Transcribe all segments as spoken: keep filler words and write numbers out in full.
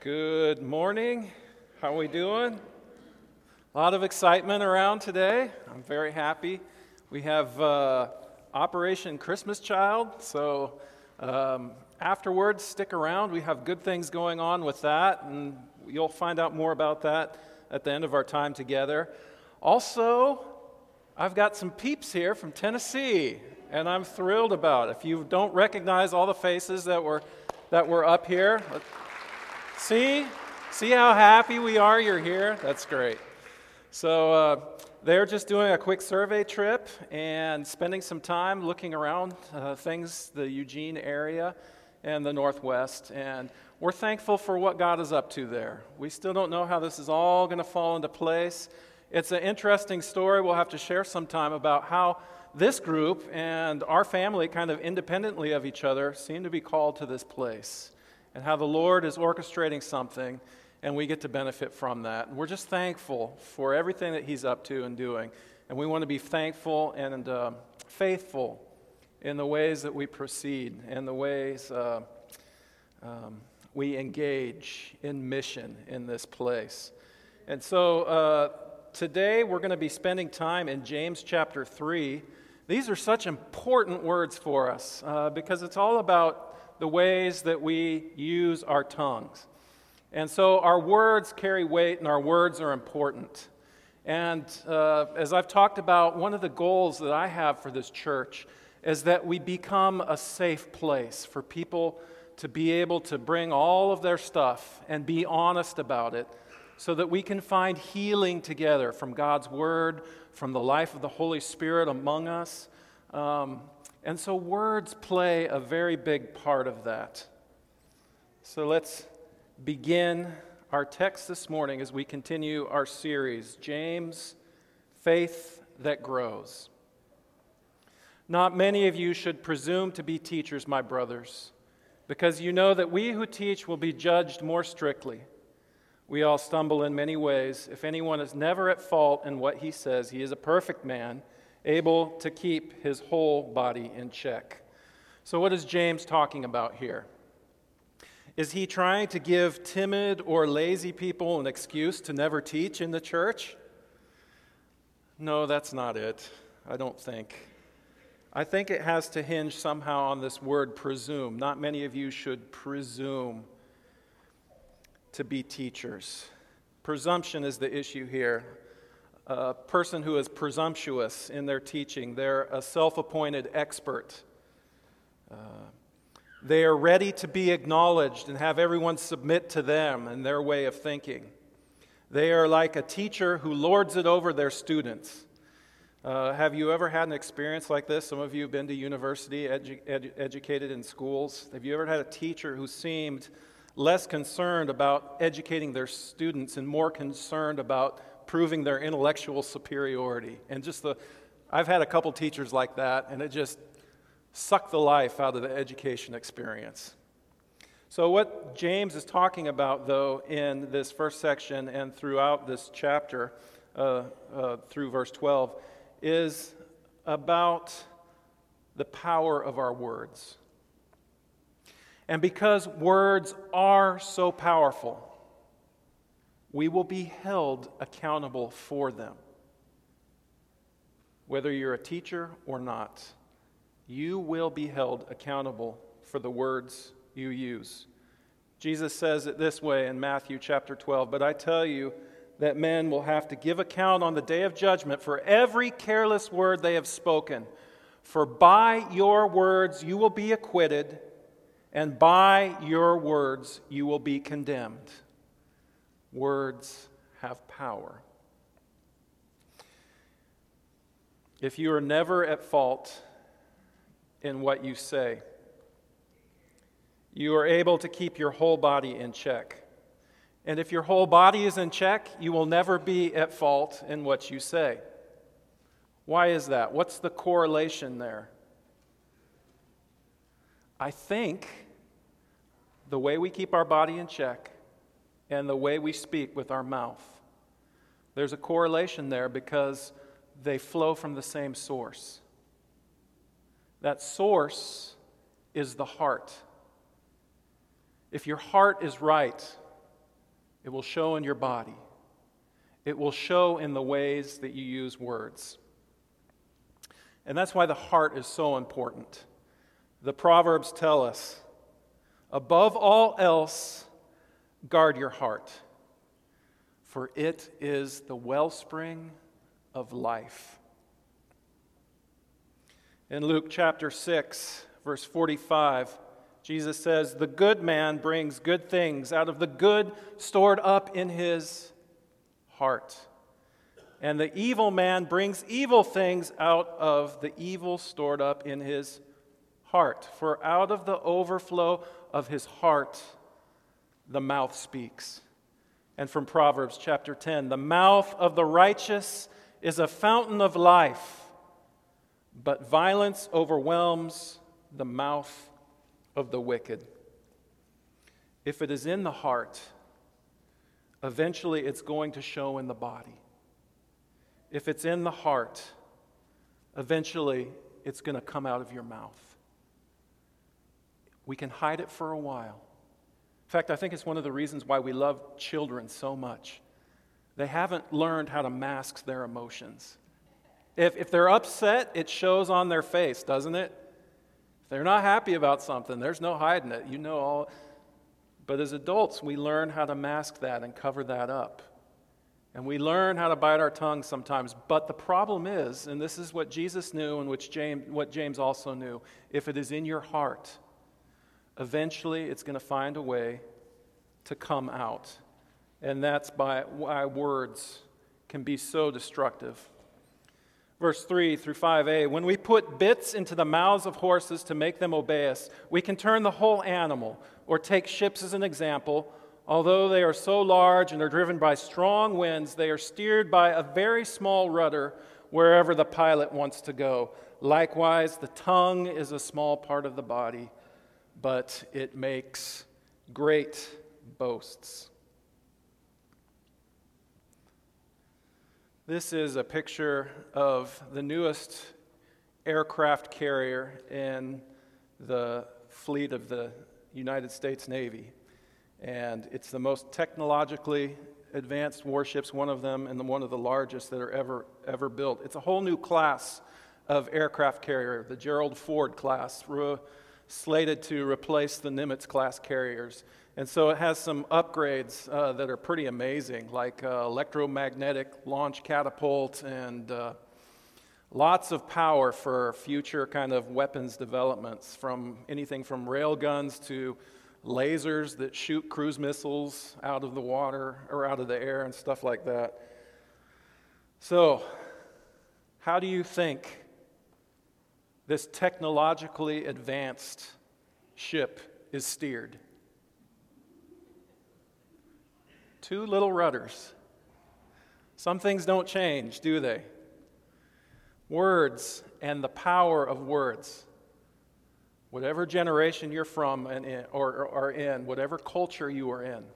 Good morning. How are we doing? A lot of excitement around today. I'm very happy. We have uh, Operation Christmas Child, so um, afterwards, stick around. We have good things going on with that, and you'll find out more about that at the end of our time together. Also, I've got some peeps here from Tennessee, and I'm thrilled about it. If you don't recognize all the faces that were that were up here, see, see how happy we are you're here? That's great. So uh, they're just doing a quick survey trip and spending some time looking around uh, things, the Eugene area and the Northwest, and we're thankful for what God is up to there. We still don't know how this is all going to fall into place. It's an interesting story we'll have to share sometime about how this group and our family, kind of independently of each other, seem to be called to this place, and how the Lord is orchestrating something, and we get to benefit from that. And we're just thankful for everything that He's up to and doing, and we want to be thankful and uh, faithful in the ways that we proceed, and the ways uh, um, we engage in mission in this place. And so uh, today we're going to be spending time in James chapter three. These are such important words for us uh, because it's all about the ways that we use our tongues. And so our words carry weight and our words are important. And uh, as I've talked about, one of the goals that I have for this church is that we become a safe place for people to be able to bring all of their stuff and be honest about it, so that we can find healing together from God's Word, from the life of the Holy Spirit among us. Um, and so words play a very big part of that. So let's begin our text this morning as we continue our series, James, Faith That Grows. Not many of you should presume to be teachers, my brothers, because you know that we who teach will be judged more strictly. We all stumble in many ways. If anyone is never at fault in what he says, he is a perfect man, able to keep his whole body in check. So what is James talking about here? Is he trying to give timid or lazy people an excuse to never teach in the church? No, that's not it, I don't think. I think it has to hinge somehow on this word presume. Not many of you should presume to be teachers. Presumption is the issue here. A person who is presumptuous in their teaching, they're a self-appointed expert. Uh, they are ready to be acknowledged and have everyone submit to them and their way of thinking. They are like a teacher who lords it over their students. Uh, have you ever had an experience like this? Some of you have been to university, edu- edu- educated in schools. Have you ever had a teacher who seemed less concerned about educating their students and more concerned about proving their intellectual superiority? And just the, I've had a couple teachers like that, and it just sucked the life out of the education experience. So what James is talking about, though, in this first section and throughout this chapter, uh, uh, through verse twelve, is about the power of our words. And because words are so powerful, we will be held accountable for them. Whether you're a teacher or not, you will be held accountable for the words you use. Jesus says it this way in Matthew chapter twelve, "But I tell you that men will have to give account on the day of judgment for every careless word they have spoken. For by your words you will be acquitted, and by your words you will be condemned." Words have power. If you are never at fault in what you say, you are able to keep your whole body in check. And if your whole body is in check, you will never be at fault in what you say. Why is that? What's the correlation there? I think the way we keep our body in check and the way we speak with our mouth, there's a correlation there because they flow from the same source. That source is the heart. If your heart is right, It will show in your body. It will show in the ways that you use words. And that's why the heart is so important. The Proverbs tell us, above all else, guard your heart, for it is the wellspring of life. In Luke chapter six, verse forty-five, Jesus says, the good man brings good things out of the good stored up in his heart. And the evil man brings evil things out of the evil stored up in his heart. For out of the overflow of his heart, the mouth speaks. And from Proverbs chapter ten, the mouth of the righteous is a fountain of life, but violence overwhelms the mouth of the wicked. If it is in the heart, eventually it's going to show in the body. If it's in the heart, eventually it's going to come out of your mouth. We can hide it for a while. In fact, I think it's one of the reasons why we love children so much. They haven't learned how to mask their emotions. If, if they're upset, it shows on their face, doesn't it? If they're not happy about something, there's no hiding it. You know all. But as adults, we learn how to mask that and cover that up. And we learn how to bite our tongue sometimes. But the problem is, and this is what Jesus knew and which James, what James also knew, if it is in your heart, eventually it's going to find a way to come out. And that's by why words can be so destructive. Verse three through five a, when we put bits into the mouths of horses to make them obey us, we can turn the whole animal, or take ships as an example. Although they are so large and are driven by strong winds, they are steered by a very small rudder wherever the pilot wants to go. Likewise, the tongue is a small part of the body, but it makes great boasts. This is a picture of the newest aircraft carrier in the fleet of the United States Navy. And it's the most technologically advanced warships, one of them, and one of the largest that are ever ever built. It's a whole new class of aircraft carrier, the Gerald Ford class, re- slated to replace the Nimitz-class carriers. And so it has some upgrades uh, that are pretty amazing, like uh, electromagnetic launch catapult and uh, lots of power for future kind of weapons developments, from anything from rail guns to lasers that shoot cruise missiles out of the water or out of the air and stuff like that. So, how do you think this technologically advanced ship is steered? Two little rudders. Some things don't change, do they? Words and the power of words. Whatever generation you're from and in, or, or are in, whatever culture you are in,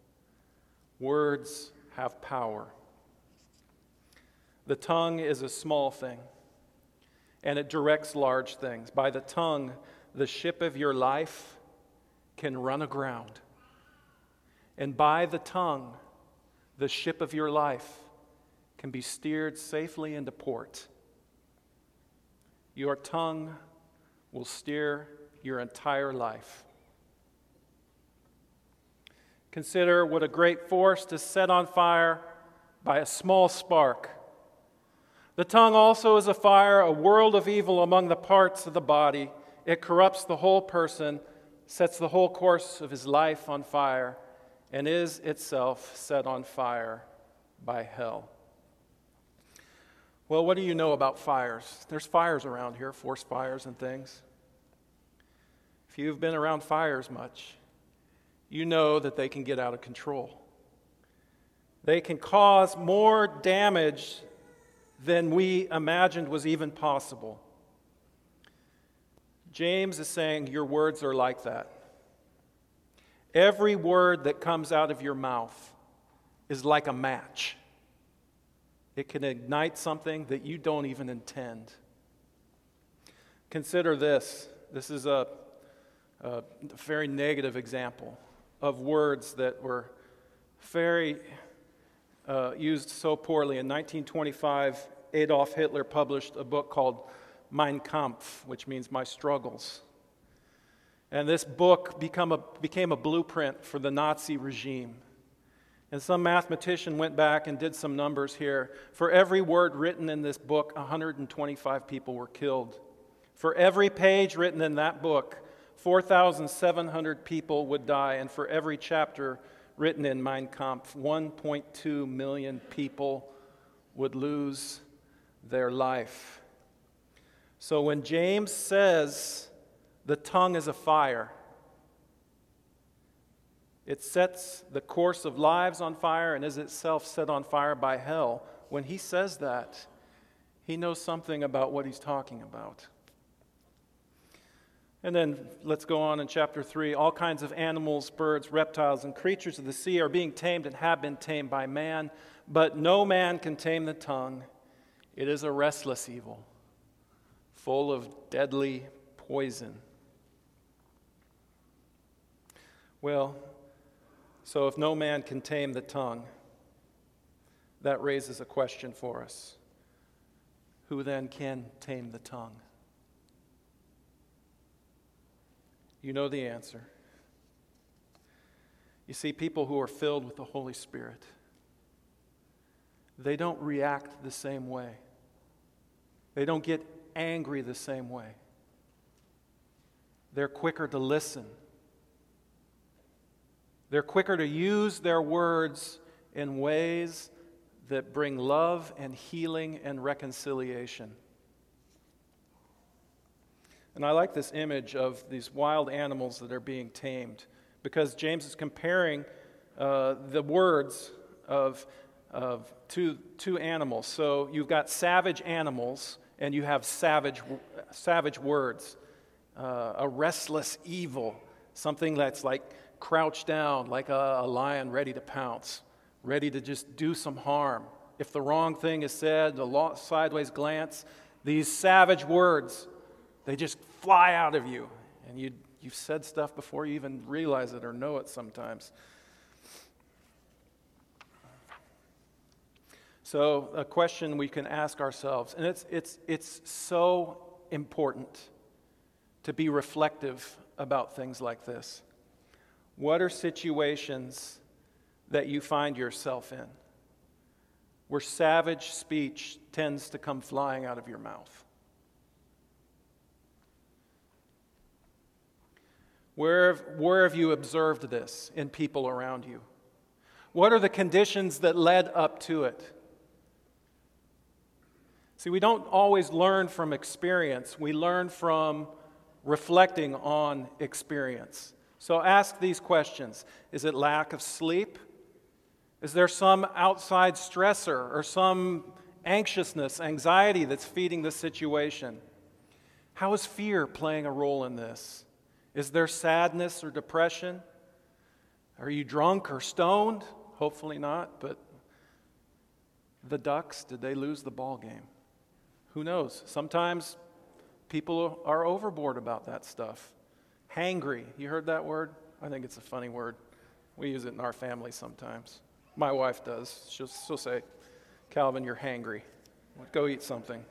words have power. The tongue is a small thing, and it directs large things. By the tongue, the ship of your life can run aground. And by the tongue, the ship of your life can be steered safely into port. Your tongue will steer your entire life. Consider what a great forest is set on fire by a small spark. The tongue also is a fire, a world of evil among the parts of the body. It corrupts the whole person, sets the whole course of his life on fire, and is itself set on fire by hell. Well, what do you know about fires? There's fires around here, forest fires and things. If you've been around fires much, you know that they can get out of control. They can cause more damage than we imagined was even possible. James is saying your words are like that. Every word that comes out of your mouth is like a match. It can ignite something that you don't even intend. Consider this. This is a, a very negative example of words that were very uh, used so poorly. In nineteen twenty-five, Adolf Hitler published a book called Mein Kampf, which means My Struggles. And this book become a, became a blueprint for the Nazi regime. And some mathematician went back and did some numbers here. For every word written in this book, one hundred twenty-five people were killed. For every page written in that book, four thousand seven hundred people would die. And for every chapter written in Mein Kampf, one point two million people would lose their life. So when James says the tongue is a fire, it sets the course of lives on fire and is itself set on fire by hell. When he says that, he knows something about what he's talking about. And then let's go on in chapter three. All kinds of animals, birds, reptiles, and creatures of the sea are being tamed and have been tamed by man, but no man can tame the tongue. It is a restless evil, full of deadly poison. Well, so if no man can tame the tongue, that raises a question for us. Who then can tame the tongue? You know the answer. You see, people who are filled with the Holy Spirit, they don't react the same way. They don't get angry the same way. They're quicker to listen. They're quicker to use their words in ways that bring love and healing and reconciliation. And I like this image of these wild animals that are being tamed, because James is comparing uh, the words of, of two, two animals. So you've got savage animals and you have savage, savage words. Uh, a restless evil, something that's like crouched down like a, a lion ready to pounce, ready to just do some harm. If the wrong thing is said, the sideways glance, these savage words, they just fly out of you. And you, you've said stuff before you even realize it or know it sometimes. So a question we can ask ourselves, and it's, it's, it's so important to be reflective about things like this. What are situations that you find yourself in where savage speech tends to come flying out of your mouth? Where, where have you observed this in people around you? What are the conditions that led up to it? See, we don't always learn from experience. We learn from reflecting on experience. So ask these questions. Is it lack of sleep? Is there some outside stressor or some anxiousness, anxiety that's feeding the situation? How is fear playing a role in this? Is there sadness or depression? Are you drunk or stoned? Hopefully not, but the Ducks, did they lose the ball game? Who knows? Sometimes people are overboard about that stuff. Hangry, you heard that word? I think it's a funny word. We use it in our family sometimes. My wife does. She'll, she'll say, Calvin, you're hangry. Go eat something.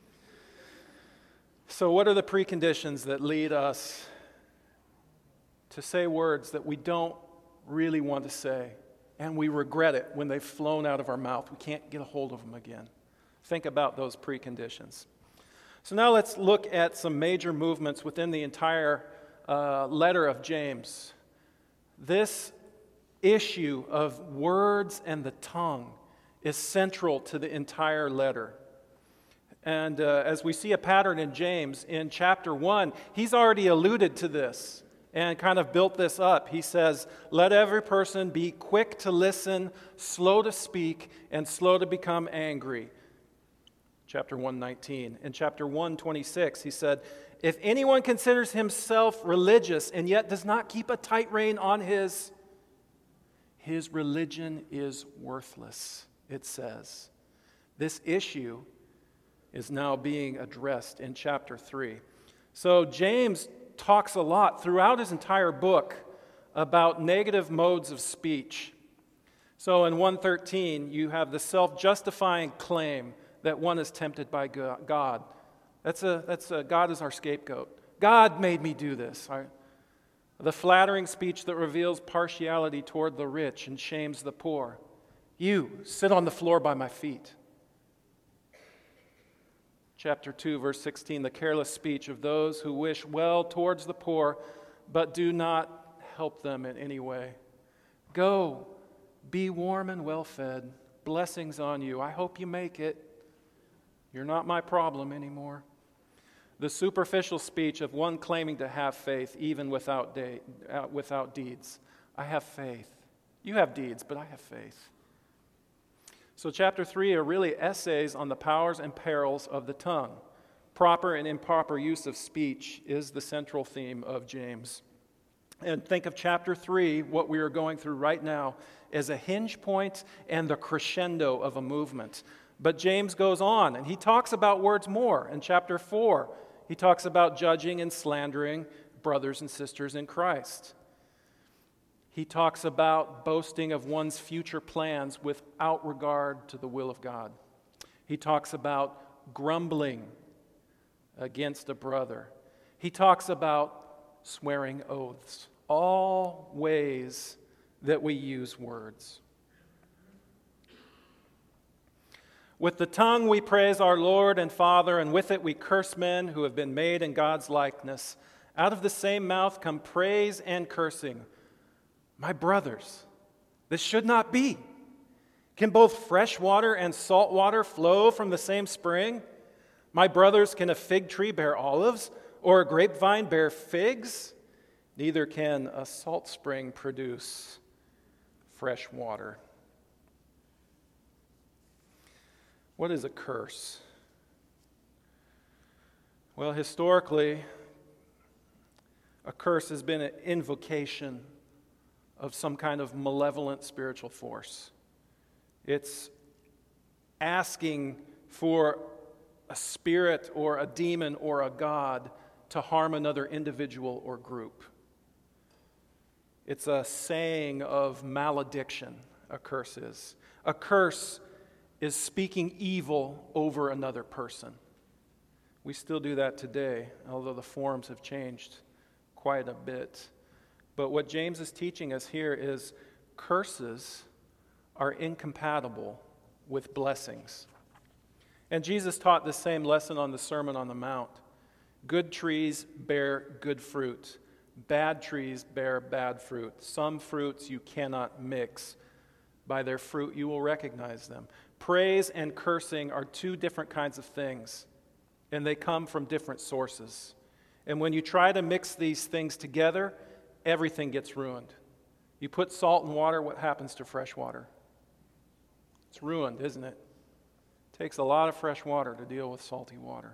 So what are the preconditions that lead us to say words that we don't really want to say, and we regret it when they've flown out of our mouth? We can't get a hold of them again. Think about those preconditions. So now let's look at some major movements within the entire uh, letter of James. This issue of words and the tongue is central to the entire letter. And uh, as we see a pattern in James, in chapter one, he's already alluded to this and kind of built this up. He says, let every person be quick to listen, slow to speak, and slow to become angry. Chapter one nineteen. In chapter one twenty-six, he said, if anyone considers himself religious and yet does not keep a tight rein on his, his religion is worthless, it says. This issue is now being addressed in chapter three. So James talks a lot throughout his entire book about negative modes of speech. So in one thirteen, you have the self-justifying claim that one is tempted by God. That's a, that's a, God is our scapegoat. God made me do this. Right? The flattering speech that reveals partiality toward the rich and shames the poor. You sit on the floor by my feet. Chapter two, verse sixteen, the careless speech of those who wish well towards the poor, but do not help them in any way. Go, be warm and well fed. Blessings on you. I hope you make it. You're not my problem anymore. The superficial speech of one claiming to have faith even without, de- uh, without deeds. I have faith. You have deeds, but I have faith. So chapter three are really essays on the powers and perils of the tongue. Proper and improper use of speech is the central theme of James. And think of chapter three, what we are going through right now, as a hinge point and the crescendo of a movement. But James goes on, and he talks about words more. In chapter four, he talks about judging and slandering brothers and sisters in Christ. He talks about boasting of one's future plans without regard to the will of God. He talks about grumbling against a brother. He talks about swearing oaths, all ways that we use words. With the tongue we praise our Lord and Father, and with it we curse men who have been made in God's likeness. Out of the same mouth come praise and cursing. My brothers, this should not be. Can both fresh water and salt water flow from the same spring? My brothers, can a fig tree bear olives, or a grapevine bear figs? Neither can a salt spring produce fresh water. What is a curse? Well, historically, a curse has been an invocation of some kind of malevolent spiritual force. It's asking for a spirit or a demon or a god to harm another individual or group. It's a saying of malediction, a curse is. A curse is speaking evil over another person. We still do that today, although the forms have changed quite a bit. But what James is teaching us here is curses are incompatible with blessings. And Jesus taught the same lesson on the Sermon on the Mount. Good trees bear good fruit. Bad trees bear bad fruit. Some fruits you cannot mix. By their fruit you will recognize them. Praise and cursing are two different kinds of things, and they come from different sources. And when you try to mix these things together, everything gets ruined. You put salt in water, what happens to fresh water? It's ruined, isn't it? It takes a lot of fresh water to deal with salty water.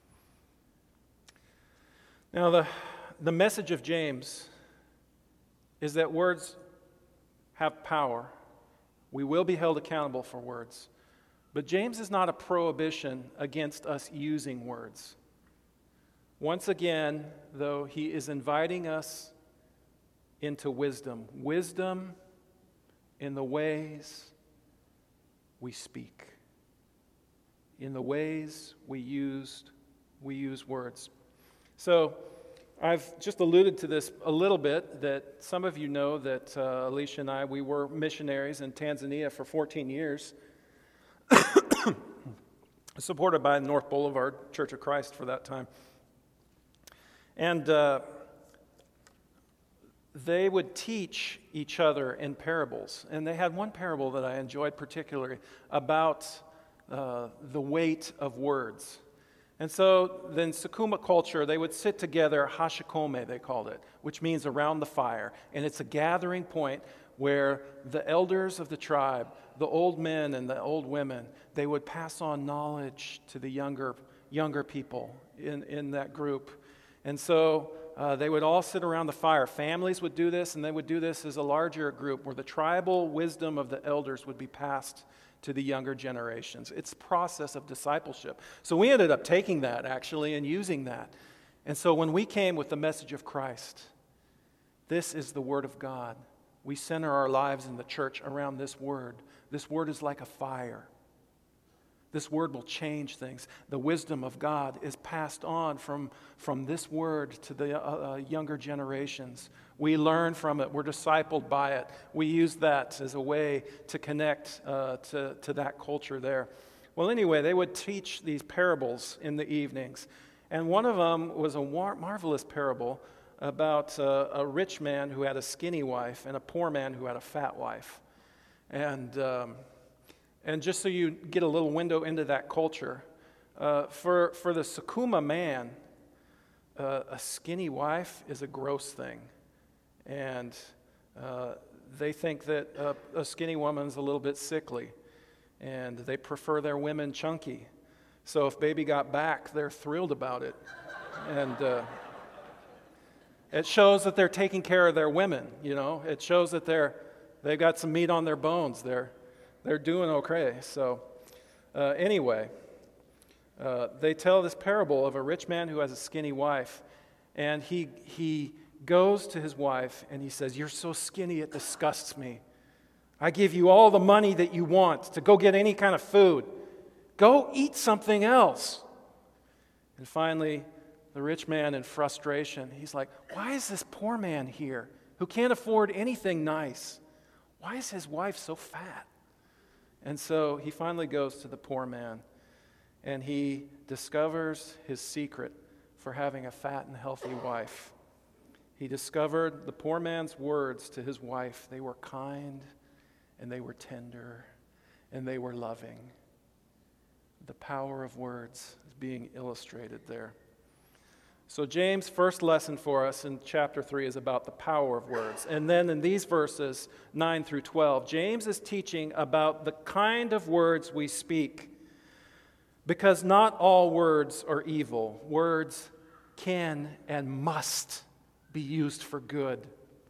Now, the, the message of James is that words have power. We will be held accountable for words. But James is not a prohibition against us using words. Once again, though, he is inviting us into wisdom. Wisdom in the ways we speak. In the ways we used, we use words. So, I've just alluded to this a little bit, that some of you know that uh, Alicia and I, we were missionaries in Tanzania for fourteen years, supported by North Boulevard Church of Christ for that time. And uh, they would teach each other in parables. And they had one parable that I enjoyed particularly about uh, the weight of words. And so then Sukuma culture, they would sit together, hashikome they called it, which means around the fire. And it's a gathering point where the elders of the tribe, the old men and the old women, they would pass on knowledge to the younger younger people in, in that group. And so uh, they would all sit around the fire. Families would do this, and they would do this as a larger group where the tribal wisdom of the elders would be passed to the younger generations. It's a process of discipleship. So we ended up taking that, actually, and using that. And so when we came with the message of Christ, this is the Word of God. We center our lives in the church around this word. This word is like a fire. This word will change things. The wisdom of God is passed on from, from this word to the uh, uh, younger generations. We learn from it. We're discipled by it. We use that as a way to connect uh, to, to that culture there. Well, anyway, they would teach these parables in the evenings. And one of them was a war- marvelous parable about uh, a rich man who had a skinny wife and a poor man who had a fat wife. And... Um, And just so you get a little window into that culture, uh, for, for the Sukuma man, uh, a skinny wife is a gross thing. And uh, they think that a, a skinny woman's a little bit sickly. And they prefer their women chunky. So if baby got back, they're thrilled about it. And uh, it shows that they're taking care of their women, you know. It shows that they're, they've got some meat on their bones. They're They're doing okay. So uh, anyway, uh, they tell this parable of a rich man who has a skinny wife. And he he goes to his wife and he says, "You're so skinny it disgusts me. I give you all the money that you want to go get any kind of food. Go eat something else." And finally, the rich man in frustration, he's like, "Why is this poor man here who can't afford anything nice? Why is his wife so fat?" And so he finally goes to the poor man, and he discovers his secret for having a fat and healthy wife. He discovered the poor man's words to his wife. They were kind, and they were tender, and they were loving. The power of words is being illustrated there. So James' first lesson for us in chapter three is about the power of words. And then in these verses, nine through twelve, James is teaching about the kind of words we speak. Because not all words are evil. Words can and must be used for good.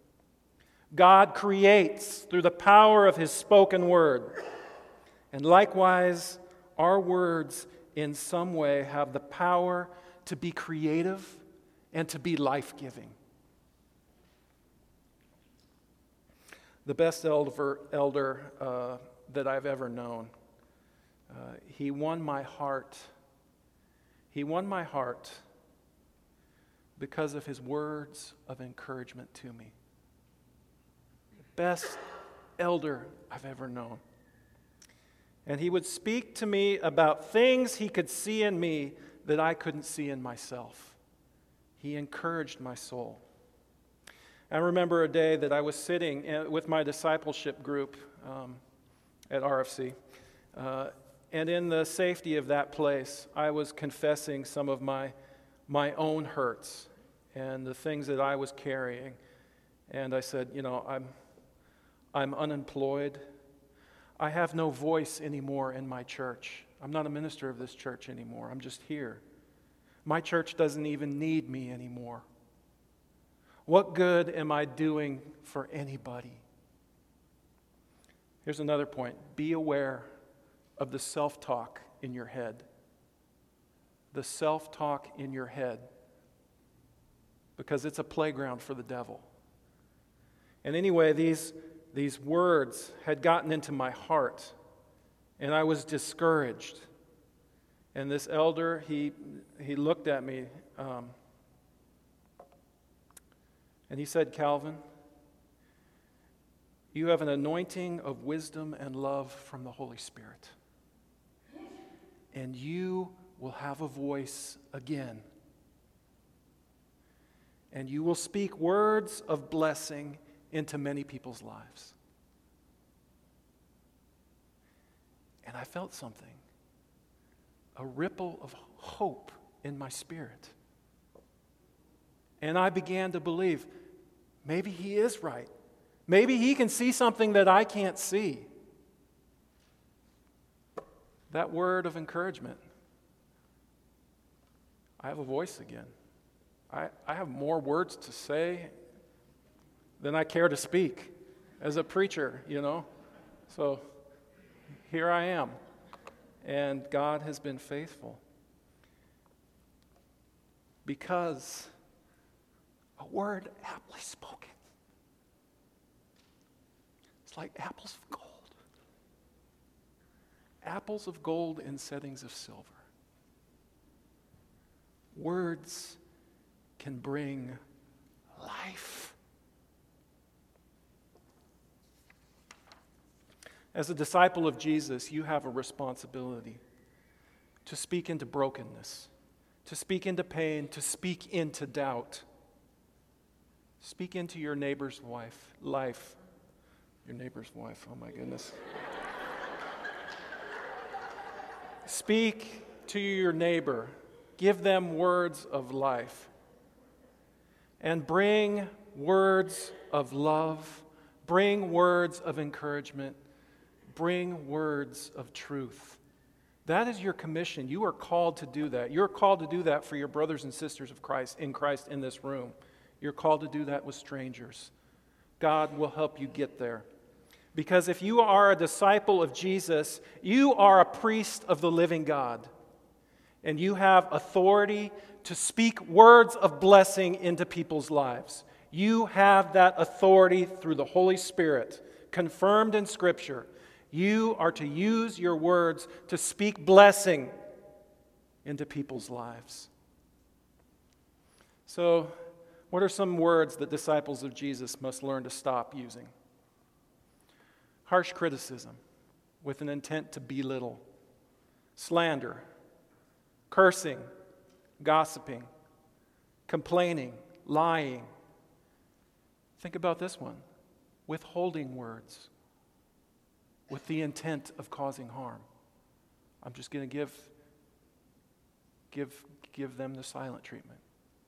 God creates through the power of His spoken word. And likewise, our words in some way have the power to be creative and to be life-giving. The best elder, elder uh, that I've ever known, uh, he won my heart. He won my heart because of his words of encouragement to me. The best elder I've ever known. And he would speak to me about things he could see in me that I couldn't see in myself. He encouraged my soul. I remember a day that I was sitting with my discipleship group um, at R F C, uh, and in the safety of that place, I was confessing some of my my own hurts and the things that I was carrying. And I said, you know, I'm I'm unemployed. I have no voice anymore in my church. I'm not a minister of this church anymore. I'm just here. My church doesn't even need me anymore. What good am I doing for anybody? Here's another point. Be aware of the self-talk in your head. The self-talk in your head. Because it's a playground for the devil. And anyway, these, these words had gotten into my heart. And I was discouraged. And this elder, he he looked at me, um, and he said, "Calvin, you have an anointing of wisdom and love from the Holy Spirit. And you will have a voice again. And you will speak words of blessing into many people's lives." And I felt something. A ripple of hope in my spirit. And I began to believe, maybe he is right. Maybe he can see something that I can't see. That word of encouragement. I have a voice again. I, I have more words to say than I care to speak as a preacher, you know. So here I am. And God has been faithful. Because a word aptly spoken like apples of gold. Apples of gold in settings of silver. Words can bring life. As a disciple of Jesus, you have a responsibility to speak into brokenness, to speak into pain, to speak into doubt. Speak into your neighbor's wife, life. Your neighbor's wife, oh my goodness. Speak to your neighbor. Give them words of life. And bring words of love. Bring words of encouragement. Bring words of truth. That is your commission. You are called to do that. You're called to do that for your brothers and sisters of Christ in Christ in this room. You're called to do that with strangers. God will help you get there. Because if you are a disciple of Jesus, you are a priest of the living God. And you have authority to speak words of blessing into people's lives. You have that authority through the Holy Spirit, confirmed in Scripture. You are to use your words to speak blessing into people's lives. So, what are some words that disciples of Jesus must learn to stop using? Harsh criticism with an intent to belittle, slander, cursing, gossiping, complaining, lying. Think about this one. Withholding words with the intent of causing harm. I'm just going to give, give, give them the silent treatment.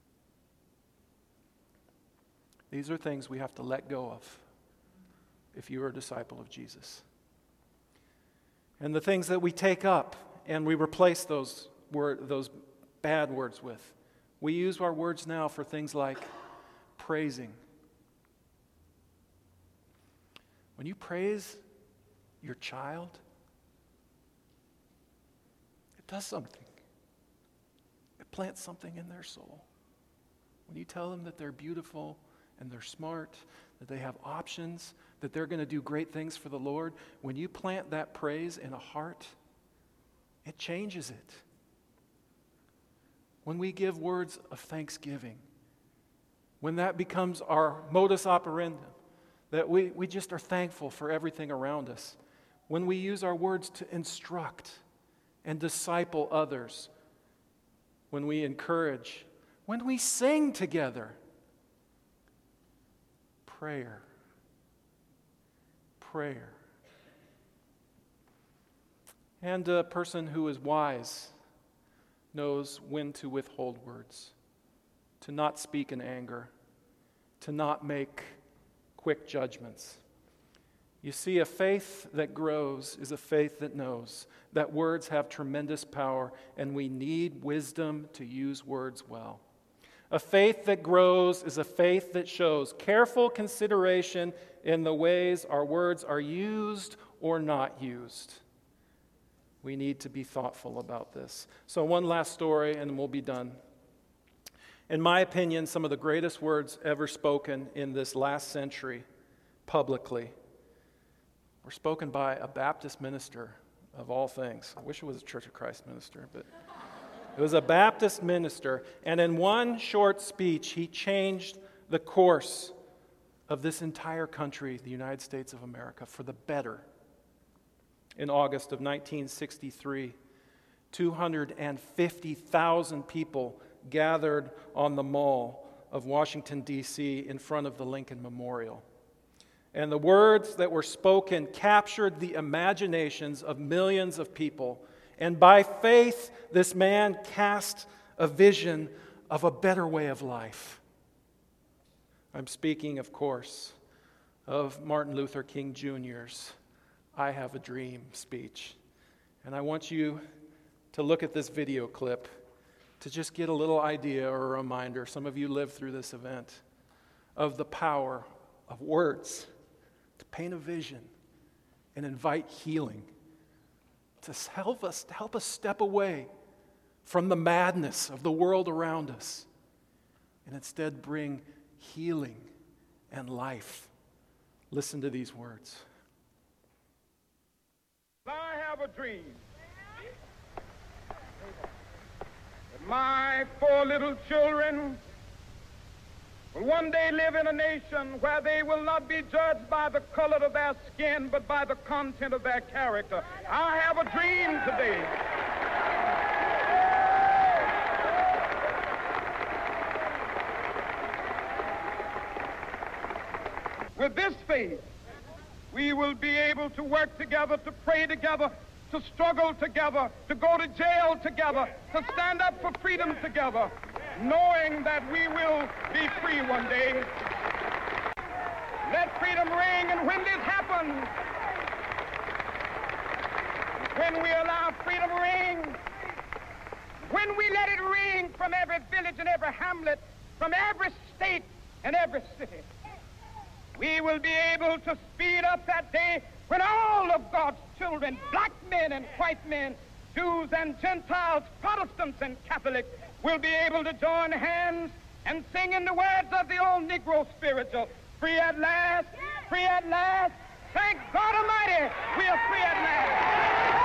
These are things we have to let go of if you are a disciple of Jesus. And the things that we take up and we replace those word, those bad words with. We use our words now for things like praising. When you praise your child, it does something. It plants something in their soul. When you tell them that they're beautiful and they're smart, that they have options, that they're going to do great things for the Lord, when you plant that praise in a heart, it changes it. When we give words of thanksgiving, when that becomes our modus operandi, that we, we just are thankful for everything around us, when we use our words to instruct and disciple others, when we encourage, when we sing together, prayer, prayer. And a person who is wise knows when to withhold words, to not speak in anger, to not make quick judgments. You see, a faith that grows is a faith that knows that words have tremendous power, and we need wisdom to use words well. A faith that grows is a faith that shows careful consideration in the ways our words are used or not used. We need to be thoughtful about this. So one last story and we'll be done. In my opinion, some of the greatest words ever spoken in this last century publicly were spoken by a Baptist minister of all things. I wish it was a Church of Christ minister, but it was a Baptist minister, and in one short speech, he changed the course of this entire country, the United States of America, for the better. In August of nineteen sixty-three, two hundred fifty thousand people gathered on the Mall of Washington, D C in front of the Lincoln Memorial. And the words that were spoken captured the imaginations of millions of people. And by faith, this man cast a vision of a better way of life. I'm speaking, of course, of Martin Luther King Junior's I Have a Dream speech. And I want you to look at this video clip to just get a little idea or a reminder, some of you lived through this event, of the power of words to paint a vision and invite healing, to help us, to help us step away from the madness of the world around us and instead bring healing and life. Listen to these words. have a dream that my four little children will one day live in a nation where they will not be judged by the color of their skin, but by the content of their character. I have a dream today. With this faith, we will be able to work together, to pray together, to struggle together, to go to jail together, to stand up for freedom together, knowing that we will be free one day. Let freedom ring, and when this happens, when we allow freedom ring, when we let it ring from every village and every hamlet, from every state and every city, we will be able to speed up that day when all of God's children, black men and white men, Jews and Gentiles, Protestants and Catholics, will be able to join hands and sing in the words of the old Negro spiritual, free at last, free at last, thank God Almighty, we are free at last.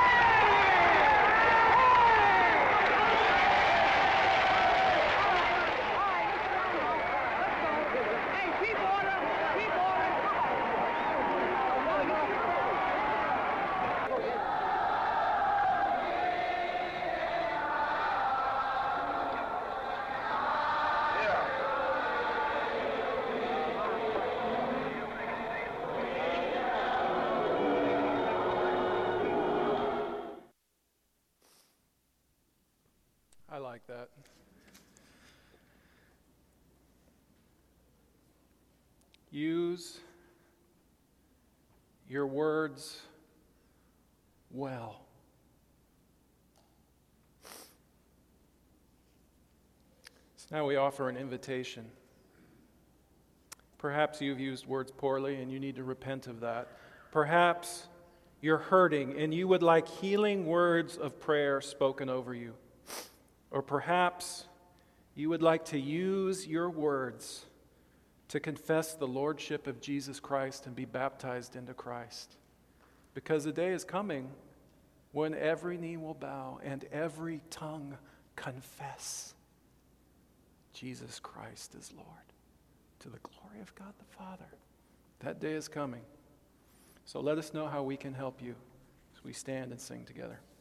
I like that. Use your words well. So now we offer an invitation. Perhaps you've used words poorly and you need to repent of that. Perhaps you're hurting and you would like healing words of prayer spoken over you. Or perhaps you would like to use your words to confess the lordship of Jesus Christ and be baptized into Christ. Because the day is coming when every knee will bow and every tongue confess Jesus Christ is Lord, to the glory of God the Father. That day is coming. So let us know how we can help you as we stand and sing together.